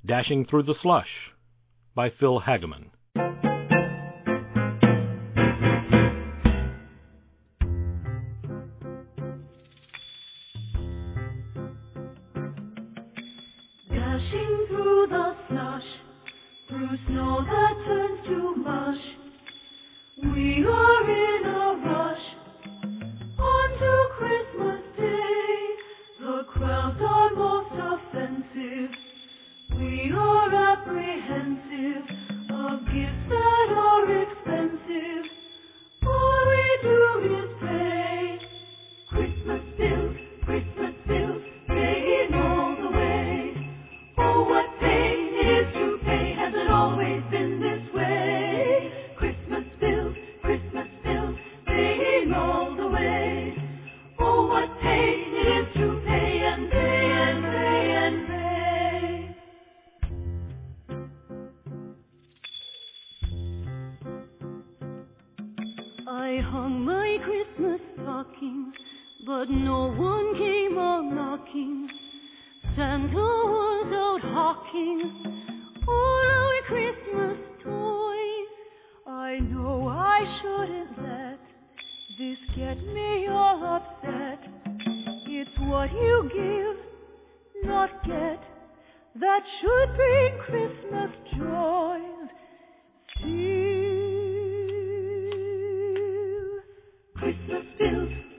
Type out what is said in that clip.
Dashing Through the Slush by Phil Hageman. Dashing through the slush, through snow that turns to mush, we are in a rush onto Christmas Day. The crowds are most offensive, we are apprehensive of gifts that are expensive. All we do is pay. Christmas bills, paying all the way. Oh, what pain it is to pay. Has it always been this way? Christmas bills, paying all the way. Oh, what pain it is to pay and pay and pay and pay. I hung my Christmas stocking, but no one came a-knocking. Santa was out hawking all our Christmas toys. I know I shouldn't let this get me all upset. It's what you give, not get, that should bring Christmas joys. Still, Christmas bills,